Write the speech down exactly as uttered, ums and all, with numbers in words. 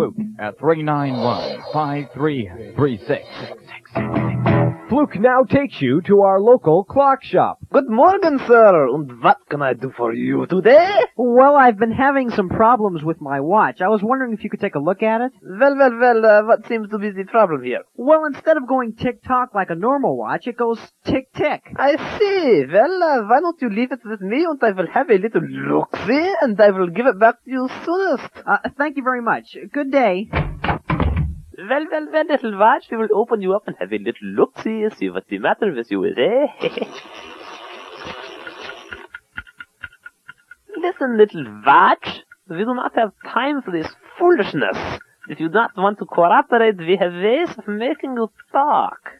Fluke at three nine one, five three three six. Fluke now takes you to our local clock shop. Good morning, sir. And what can I do for you today? Well, I've been having some problems with my watch. I was wondering if you could take a look at it. Well, well, well, uh, what seems to be the problem here? Well, instead of going tick-tock like a normal watch, it goes tick-tick. I see. Well, uh, why don't you leave it with me and I will have a little look-see and I will give it back to you soonest. Uh, thank you very much. Good day. Well, well, well, little watch, we will open you up and have a little look-see, see what's the matter with you is, eh? Listen, little watch, we do not have time for this foolishness. If you do not want to cooperate, we have ways of making you talk.